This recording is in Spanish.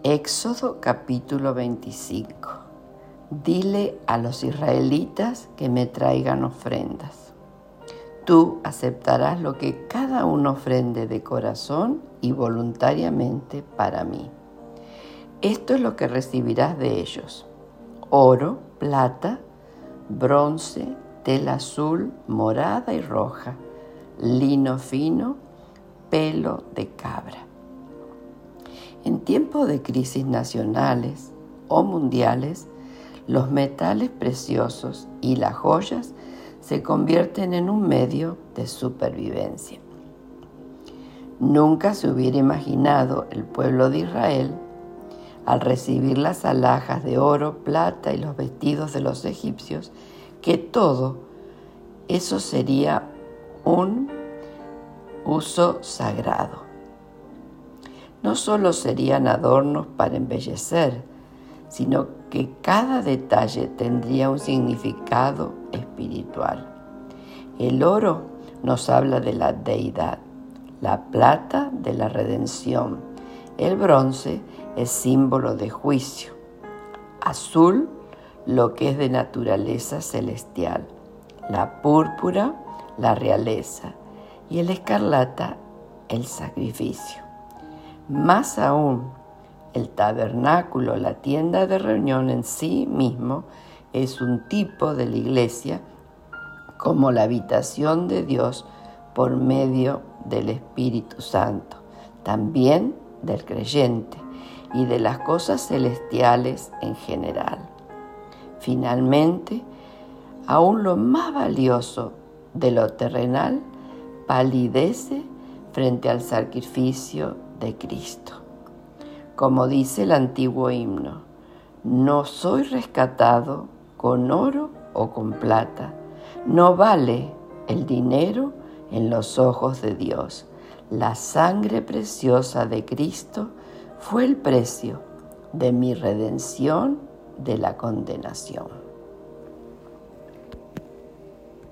Éxodo capítulo 25. Dile a los israelitas que me traigan ofrendas. Tú aceptarás lo que cada uno ofrende de corazón y voluntariamente para mí. Esto es lo que recibirás de ellos: oro, plata, bronce, tela azul, morada y roja, lino fino, pelo de cabra. En tiempos de crisis nacionales o mundiales, los metales preciosos y las joyas se convierten en un medio de supervivencia. Nunca se hubiera imaginado el pueblo de Israel, al recibir las alhajas de oro, plata y los vestidos de los egipcios, que todo eso sería un uso sagrado. No solo serían adornos para embellecer, sino que cada detalle tendría un significado espiritual. El oro nos habla de la deidad, la plata de la redención, el bronce es símbolo de juicio, azul lo que es de naturaleza celestial, la púrpura la realeza y el escarlata el sacrificio. Más aún, el tabernáculo, la tienda de reunión en sí mismo, es un tipo de la iglesia como la habitación de Dios por medio del Espíritu Santo, también del creyente y de las cosas celestiales en general. Finalmente, aún lo más valioso de lo terrenal palidece frente al sacrificio de Cristo. Como dice el antiguo himno, no soy rescatado con oro o con plata, no vale el dinero en los ojos de Dios. La sangre preciosa de Cristo fue el precio de mi redención de la condenación.